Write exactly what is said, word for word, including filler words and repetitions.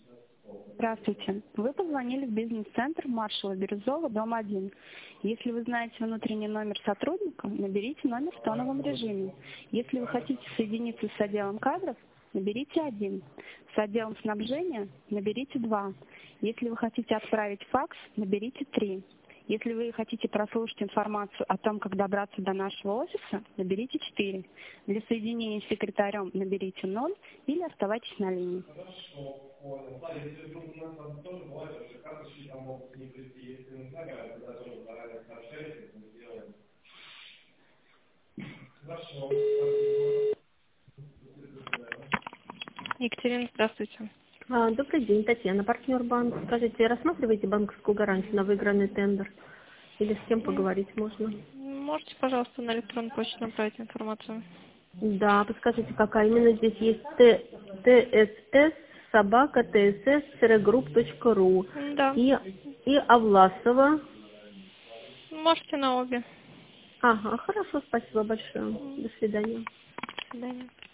Здравствуйте. Вы позвонили в бизнес-центр Маршала Бирюзова, дом один. Если вы знаете внутренний номер сотрудника, наберите номер в тоновом режиме. Если вы хотите соединиться с отделом кадров, наберите один. С отделом снабжения наберите два. Если вы хотите отправить факс, наберите три. Если вы хотите прослушать информацию о том, как добраться до нашего офиса, наберите четыре. Для соединения с секретарем наберите ноль или оставайтесь на линии. Екатерина, здравствуйте. А, Добрый день, Татьяна, партнер банк. Скажите, рассматриваете банковскую гарантию на выигранный тендер? Или с кем поговорить можно? Можете, пожалуйста, на электронную почту направить информацию? Да, подскажите, какая именно здесь есть тсс собака тсс групп точка ру Да. и, и Авласова. Можете на обе. Ага, хорошо, спасибо большое. До свидания. До свидания.